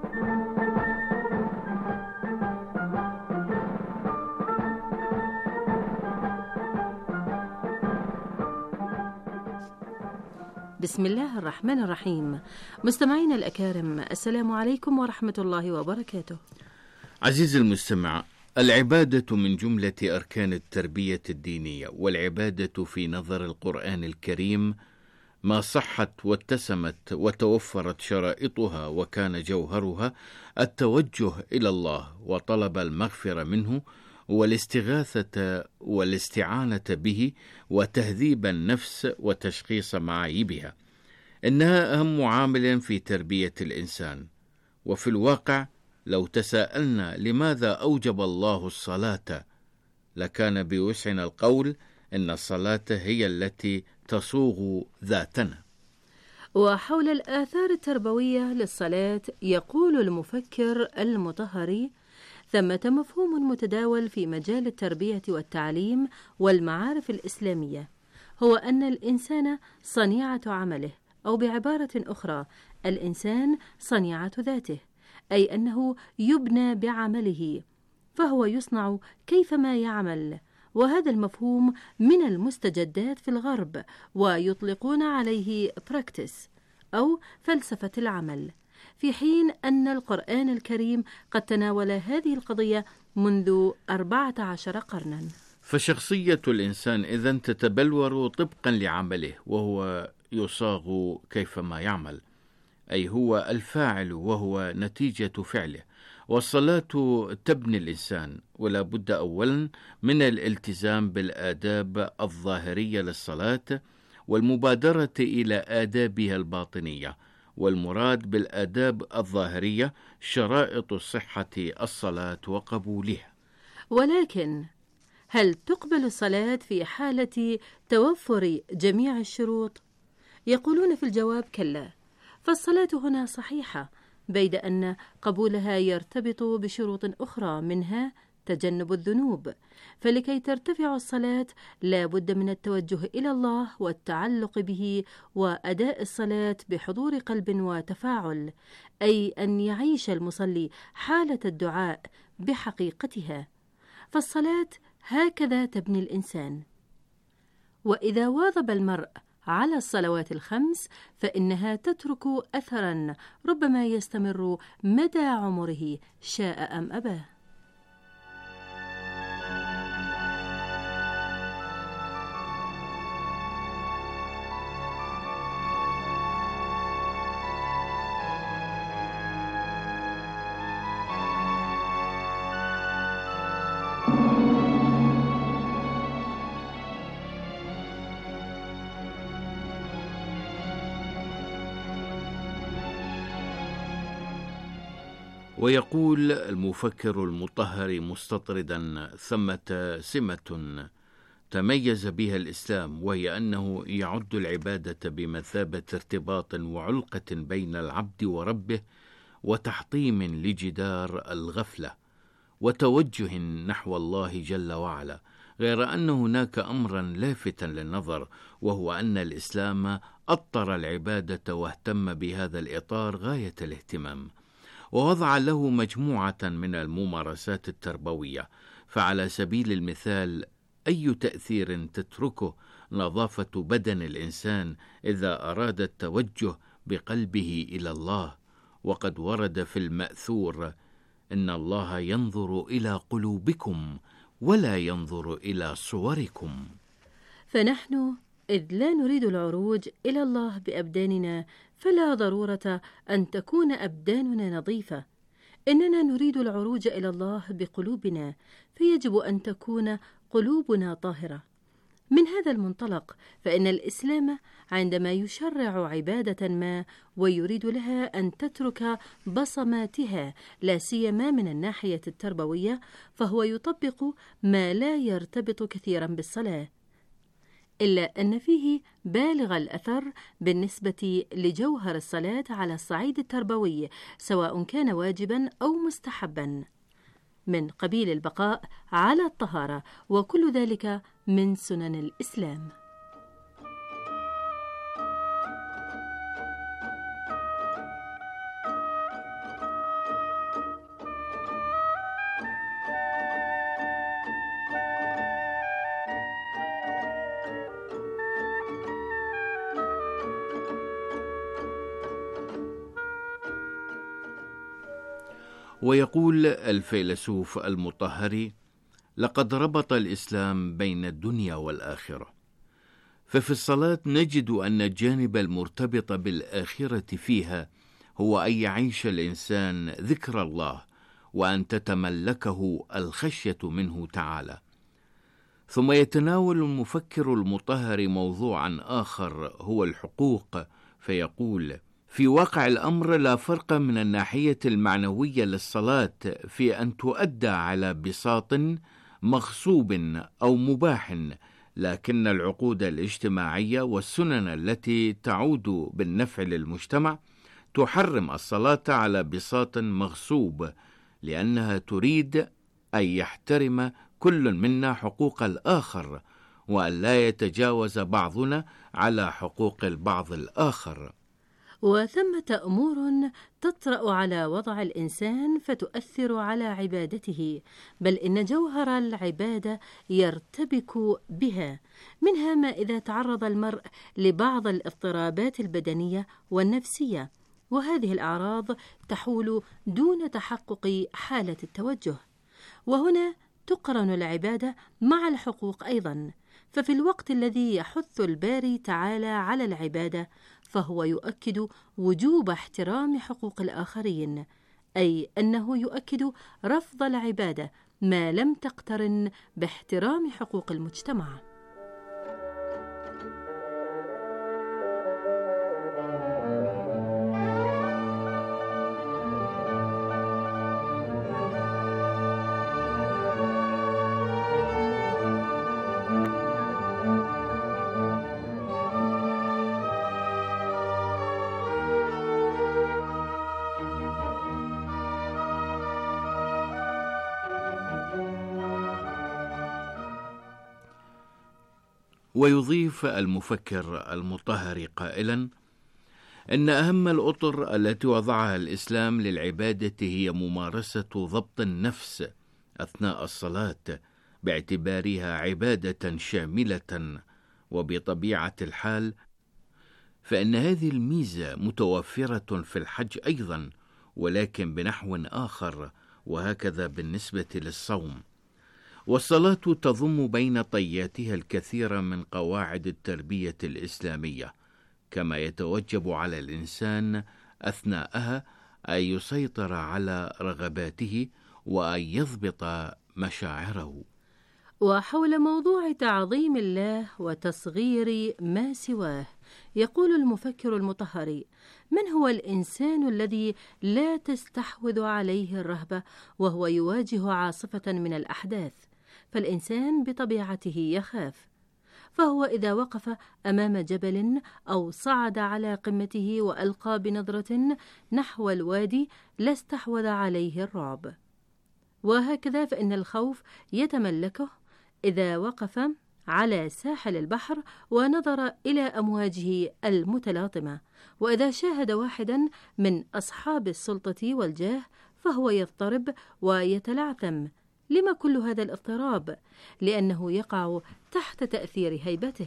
بسم الله الرحمن الرحيم. مستمعينا الأكارم، السلام عليكم ورحمة الله وبركاته. عزيزي المستمع، العبادة من جملة أركان التربية الدينية، والعبادة في نظر القرآن الكريم ما صحت واتسمت وتوفرت شرائطها وكان جوهرها التوجه إلى الله وطلب المغفرة منه والاستغاثة والاستعانة به وتهذيب النفس وتشخيص معايبها. إنها أهم عامل في تربية الإنسان. وفي الواقع لو تساءلنا لماذا أوجب الله الصلاة لكان بوسعنا القول إن الصلاة هي التي تصوغ ذاتنا. وحول الآثار التربوية للصلاة يقول المفكر المطهري: ثمة مفهوم متداول في مجال التربية والتعليم والمعارف الإسلامية، هو أن الإنسان صنيعة عمله، أو بعبارة أخرى الإنسان صنيعة ذاته، أي أنه يبنى بعمله، فهو يصنع كيفما يعمل. وهذا المفهوم من المستجدات في الغرب، ويطلقون عليه براكتس أو فلسفة العمل، في حين أن القرآن الكريم قد تناول هذه القضية منذ أربعة عشر قرنا. فشخصية الإنسان إذن تتبلور طبقا لعمله، وهو يصاغ كيفما يعمل، أي هو الفاعل وهو نتيجة فعله. والصلاة تبني الإنسان، ولا بد أولا من الالتزام بالآداب الظاهرية للصلاة والمبادرة إلى آدابها الباطنية. والمراد بالآداب الظاهرية شرائط صحة الصلاة وقبولها. ولكن هل تقبل الصلاة في حالة توفر جميع الشروط؟ يقولون في الجواب: كلا، فالصلاة هنا صحيحة، بيد أن قبولها يرتبط بشروط أخرى، منها تجنب الذنوب. فلكي ترتفع الصلاة لا بد من التوجه إلى الله والتعلق به، وأداء الصلاة بحضور قلب وتفاعل، أي أن يعيش المصلي حالة الدعاء بحقيقتها. فالصلاة هكذا تبني الإنسان. وإذا واظب المرء على الصلوات الخمس فإنها تترك أثرا ربما يستمر مدى عمره، شاء أم أباه. ويقول المفكر المطهر مستطردا: ثمة سمة تميز بها الإسلام، وهي أنه يعد العبادة بمثابة ارتباط وعلقة بين العبد وربه، وتحطيم لجدار الغفلة، وتوجه نحو الله جل وعلا. غير أن هناك أمرا لافتا للنظر، وهو أن الإسلام أطر العبادة واهتم بهذا الإطار غاية الاهتمام، ووضع له مجموعة من الممارسات التربوية. فعلى سبيل المثال، أي تأثير تتركه نظافة بدن الإنسان إذا أراد التوجه بقلبه إلى الله؟ وقد ورد في المأثور: إن الله ينظر إلى قلوبكم ولا ينظر إلى صوركم. فنحن إذ لا نريد العروج إلى الله بأبداننا، فلا ضرورة أن تكون أبداننا نظيفة، إننا نريد العروج إلى الله بقلوبنا، فيجب أن تكون قلوبنا طاهرة. من هذا المنطلق فإن الإسلام عندما يشرع عبادة ما ويريد لها أن تترك بصماتها، لا سيما من الناحية التربوية، فهو يطبق ما لا يرتبط كثيرا بالصلاة، إلا أن فيه بالغ الأثر بالنسبة لجوهر الصلاة على الصعيد التربوي، سواء كان واجبا أو مستحبا، من قبيل البقاء على الطهارة، وكل ذلك من سنن الإسلام. ويقول الفيلسوف المطهري: لقد ربط الإسلام بين الدنيا والآخرة. ففي الصلاة نجد أن الجانب المرتبط بالآخرة فيها هو أن يعيش الإنسان ذكر الله، وأن تتملكه الخشية منه تعالى. ثم يتناول المفكر المطهر موضوعا آخر هو الحقوق، فيقول: في واقع الأمر لا فرق من الناحية المعنوية للصلاة في أن تؤدى على بساط مغصوب أو مباح، لكن العقود الاجتماعية والسنن التي تعود بالنفع للمجتمع تحرم الصلاة على بساط مغصوب، لأنها تريد أن يحترم كل منا حقوق الآخر، وأن لا يتجاوز بعضنا على حقوق البعض الآخر. وثمة أمور تطرأ على وضع الإنسان فتؤثر على عبادته، بل إن جوهر العبادة يرتبك بها، منها ما إذا تعرض المرء لبعض الاضطرابات البدنية والنفسية، وهذه الأعراض تحول دون تحقق حالة التوجه. وهنا تقرن العبادة مع الحقوق أيضا، ففي الوقت الذي يحث الباري تعالى على العبادة فهو يؤكد وجوب احترام حقوق الآخرين، أي أنه يؤكد رفض العبادة ما لم تقترن باحترام حقوق المجتمع. ويضيف المفكر المطهري قائلا: إن أهم الأطر التي وضعها الإسلام للعبادة هي ممارسة ضبط النفس أثناء الصلاة باعتبارها عبادة شاملة، وبطبيعة الحال فإن هذه الميزة متوفرة في الحج أيضا، ولكن بنحو آخر، وهكذا بالنسبة للصوم. والصلاة تضم بين طياتها الكثير من قواعد التربية الإسلامية، كما يتوجب على الإنسان أثناءها أن يسيطر على رغباته وأن يضبط مشاعره. وحول موضوع تعظيم الله وتصغير ما سواه يقول المفكر المطهري: من هو الإنسان الذي لا تستحوذ عليه الرهبة وهو يواجه عاصفة من الأحداث؟ فالإنسان بطبيعته يخاف، فهو إذا وقف أمام جبل أو صعد على قمته وألقى بنظرة نحو الوادي لاستحوذ عليه الرعب. وهكذا فإن الخوف يتملكه إذا وقف على ساحل البحر ونظر إلى أمواجه المتلاطمة، وإذا شاهد واحدا من أصحاب السلطة والجاه فهو يضطرب ويتلعثم. لما كل هذا الاضطراب؟ لأنه يقع تحت تأثير هيبته.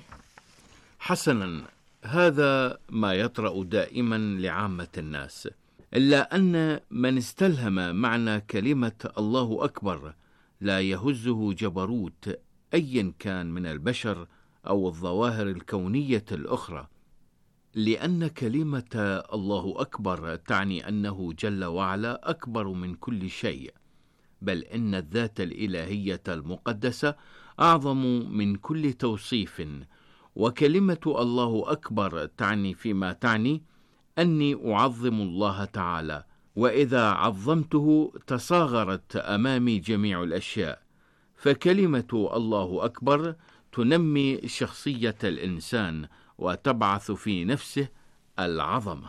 حسنا، هذا ما يطرأ دائما لعامة الناس، إلا أن من استلهم معنى كلمة الله أكبر لا يهزه جبروت أيا كان من البشر أو الظواهر الكونية الأخرى، لأن كلمة الله أكبر تعني أنه جل وعلا أكبر من كل شيء، بل إن الذات الإلهية المقدسة أعظم من كل توصيف. وكلمة الله أكبر تعني فيما تعني أني أعظم الله تعالى، وإذا عظمته تصاغرت أمامي جميع الأشياء. فكلمة الله أكبر تنمي شخصية الإنسان وتبعث في نفسه العظمة.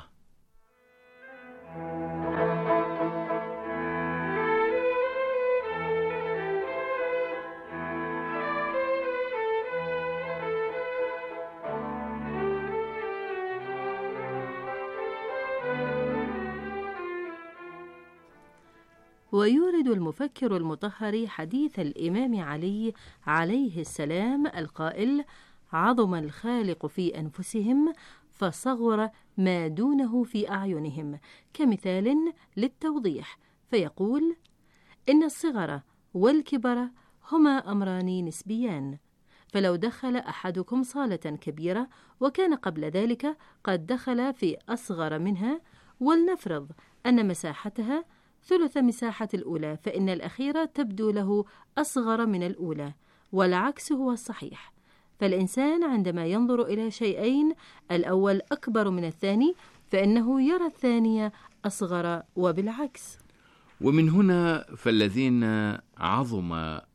ويورد المفكر المطهري حديث الإمام علي عليه السلام القائل: عظم الخالق في أنفسهم فصغر ما دونه في أعينهم، كمثال للتوضيح، فيقول: إن الصغر والكبر هما أمران نسبيان، فلو دخل أحدكم صالة كبيرة وكان قبل ذلك قد دخل في أصغر منها، ولنفرض أن مساحتها ثلث مساحة الأولى، فإن الأخيرة تبدو له أصغر من الأولى، والعكس هو الصحيح. فالإنسان عندما ينظر إلى شيئين الأول أكبر من الثاني فإنه يرى الثاني أصغر، وبالعكس. ومن هنا فالذين عظم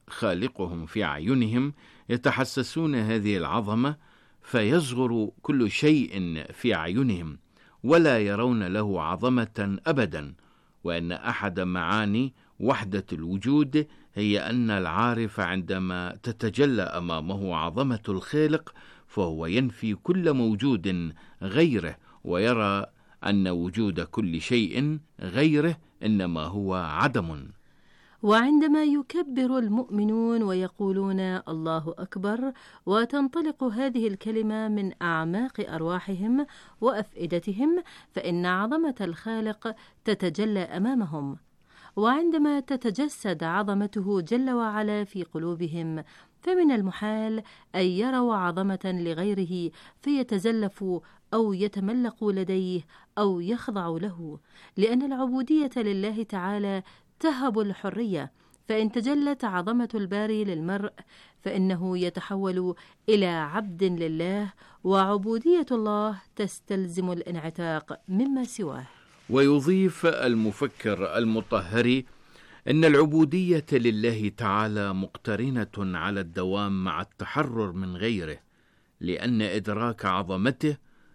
خالقهم في أعينهم يتحسسون هذه العظمة، فيصغر كل شيء في أعينهم ولا يرون له عظمة أبدا. وأن أحد معاني وحدة الوجود هي أن العارف عندما تتجلى أمامه عظمة الخالق فهو ينفي كل موجود غيره، ويرى أن وجود كل شيء غيره إنما هو عدم. وعندما يكبر المؤمنون ويقولون الله أكبر وتنطلق هذه الكلمة من أعماق أرواحهم وأفئدتهم، فإن عظمة الخالق تتجلى أمامهم. وعندما تتجسد عظمته جل وعلا في قلوبهم فمن المحال أن يروا عظمة لغيره فيتزلفوا أو يتملقوا لديه أو يخضعوا له، لأن العبودية لله تعالى تهب الحرية، فإن تجلت عظمة الباري للمرء فإنه يتحول إلى عبد لله، وعبودية الله تستلزم الانعتاق مما سواه. ويضيف المفكر المطهري أن العبودية لله تعالى مقترنة على الدوام مع التحرر من غيره، لأن إدراك عظمته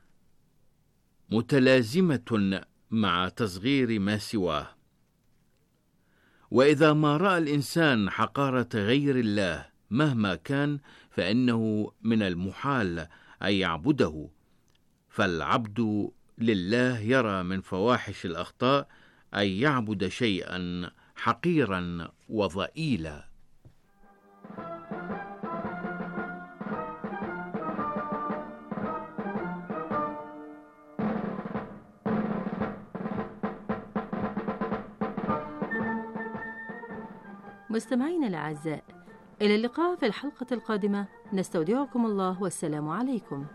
متلازمة مع تصغير ما سواه. وإذا ما رأى الإنسان حقارة غير الله مهما كان فإنه من المحال أن يعبده، فالعبد لله يرى من فواحش الأخطاء أن يعبد شيئا حقيرا وضئيلا. مستمعينا الأعزاء، إلى اللقاء في الحلقة القادمة، نستودعكم الله والسلام عليكم.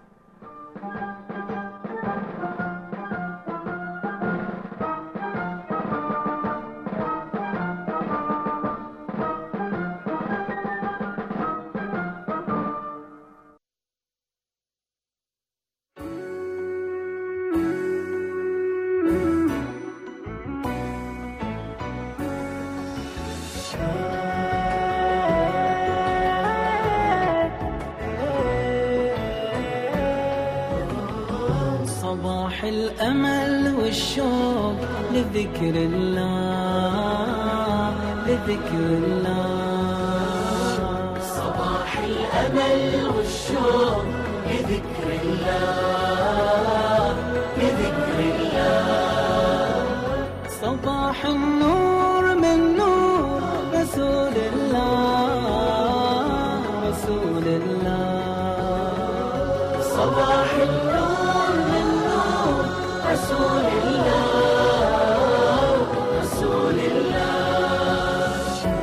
صباح الأمل والشوق لذكر الله، لذكر الله. صباح الأمل والشوق لذكر الله، لذكر الله. صباح النور من نور رسول الله، رسول الله. صباح النور من نور رسول الله، رسول الله.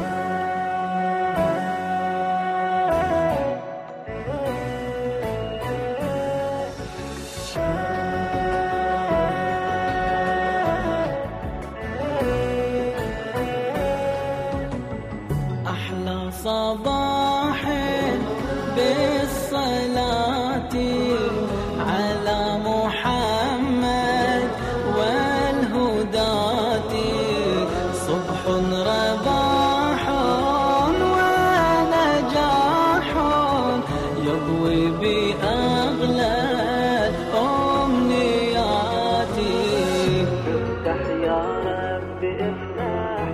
أحلى صباح بالصلاة على محمد والهداة، صبح رباح ونجاح يضوي بأغلى أمنياتي. افتح يا رب افتح،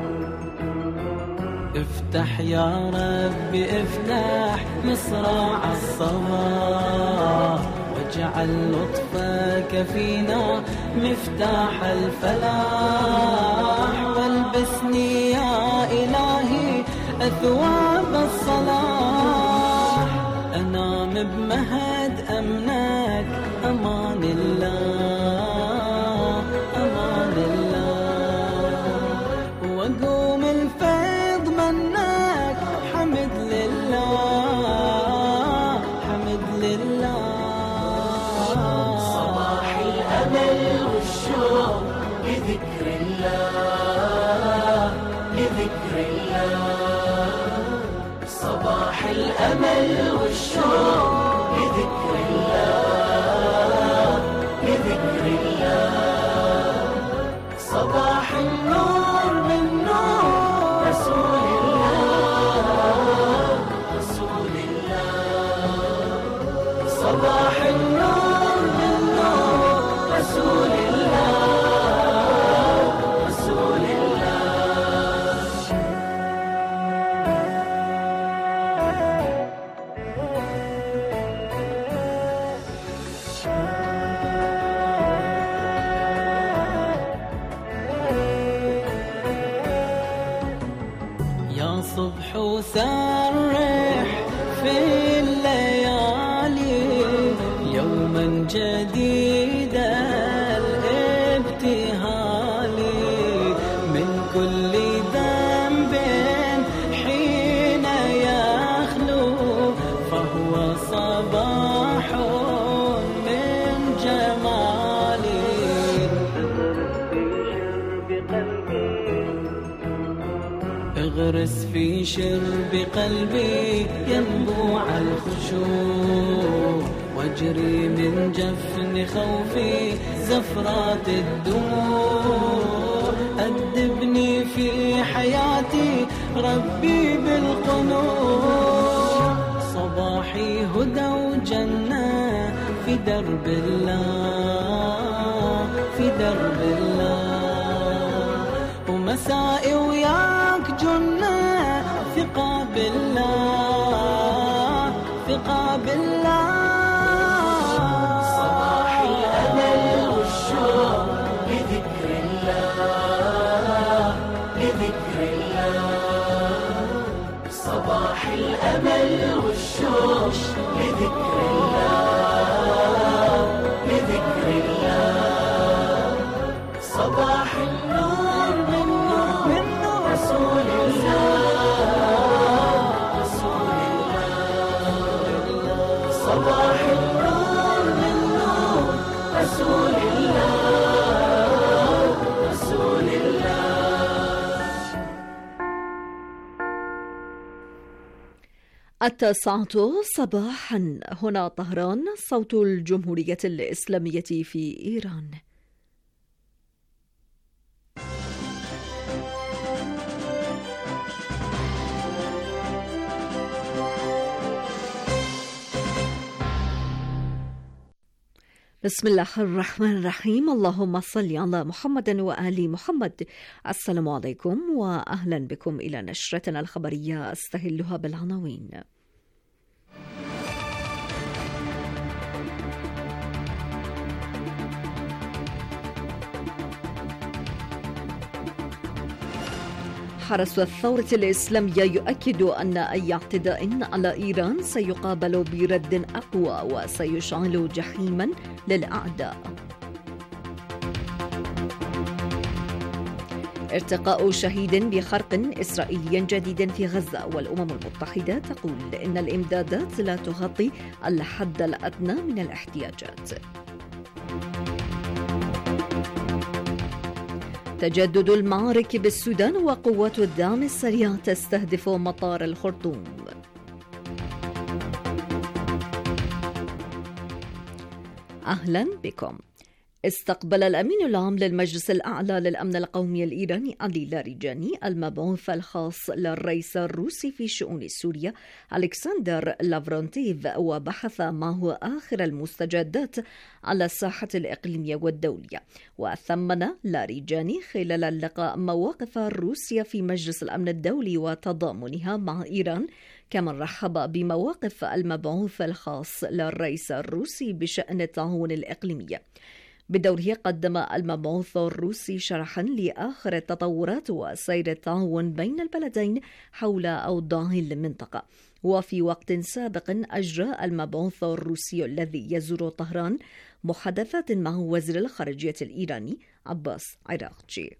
افتح يا رب افتح مصراع الصباح، واجعل لطفك فينا مفتاح الفلاح. والبسني يا إلهي أثواب الصلاح، أنام بمهد أمنك أمان الله، أمان الله. وقوم الفيض منك حمد لله، حمد لله. صباح الأمل والشوق لذكر الله، لذكر الله. صباح الأمل والشوق لذكر الله، لذكر الله. صباح النور من نور رسول الله، صبح وسرح في الليالي يوما جديدا الابتهال من كل ذنب حين يخلو فهو صباح من جمالي اغرس في شرب قلبي ينبوع الخشوع واجري من جفن خوفي زفرات الدموع أدبني في حياتي ربي بالقنوع صباحي هدى وجنة في درب الله في درب الله ومسائي وياك جنة ثقة بالله ثقة بالله صباح الأمل والشوق لذكر الله لذكر الله صباح الأمل والشوق لذكر الله لذكر الله صباح النور من نور من نور رسول الله رسول الله صباح النور من نور رسول الله رسول الله. التاسعة صباحا هنا طهران صوت الجمهورية الإسلامية في إيران. بسم الله الرحمن الرحيم. اللهم صل على محمد وآل محمد. السلام عليكم وأهلا بكم إلى نشرتنا الخبرية أستهلها بالعناوين. حرس الثورة الإسلامية يؤكد أن أي اعتداء على إيران سيقابل برد أقوى وسيشعل جحيما للأعداء. ارتقاء شهيد بخرق إسرائيلي جديد في غزة، والأمم المتحدة تقول إن الإمدادات لا تغطي الحد الأدنى من الاحتياجات. تجدد المعارك بالسودان وقوات الدعم السريع تستهدف مطار الخرطوم. أهلا بكم. استقبل الأمين العام للمجلس الأعلى للأمن القومي الإيراني علي لاریجانی المبعوث الخاص للرئيس الروسي في شؤون سوريا ألكسندر لافرونتيف، وبحث معه آخر المستجدات على الساحة الإقليمية والدولية. وثمن لاریجانی خلال اللقاء مواقف روسيا في مجلس الأمن الدولي وتضامنها مع إيران، كما رحب بمواقف المبعوث الخاص للرئيس الروسي بشأن التعاون الإقليمي. بدوره قدم المبعوث الروسي شرحا لآخر التطورات وسير التعاون بين البلدين حول أوضاع المنطقة. وفي وقت سابق أجرى المبعوث الروسي الذي يزور طهران محادثات مع وزير الخارجية الإيراني عباس عراقجي.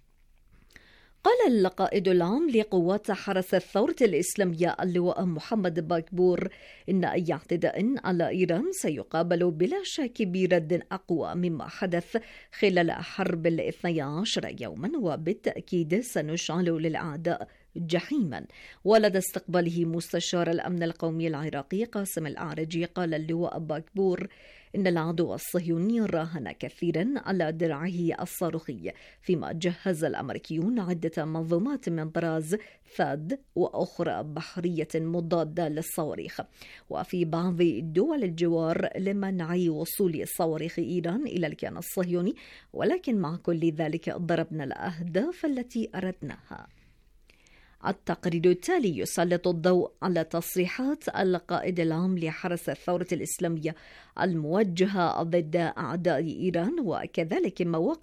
قال القائد العام لقوات حرس الثورة الإسلامية اللواء محمد باكبور إن أي اعتداء على إيران سيقابل بلا شك برد أقوى مما حدث خلال حرب الاثني عشر يوما، وبالتأكيد سنشعل للأعداء جحيما. ولدى استقباله مستشار الأمن القومي العراقي قاسم الأعرجي، قال اللواء باكبور إن العدو الصهيوني راهن كثيرا على درعه الصاروخي، فيما جهز الأمريكيون عدة منظومات من طراز ثاد وأخرى بحرية مضادة للصواريخ. وفي بعض دول الجوار لمنع وصول صواريخ إيران إلى الكيان الصهيوني، ولكن مع كل ذلك ضربنا الأهداف التي أردناها. التقرير التالي يسلط الضوء على تصريحات القائد العام لحرس الثورة الإسلامية الموجهة ضد أعداء إيران، وكذلك مواقف